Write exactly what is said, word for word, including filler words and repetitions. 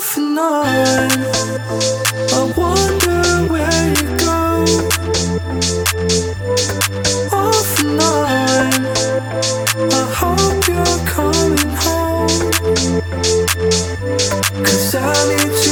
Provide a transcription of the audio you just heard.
off and on. I wonder where you go. Off and on. I hope you're coming home. 'Cause I need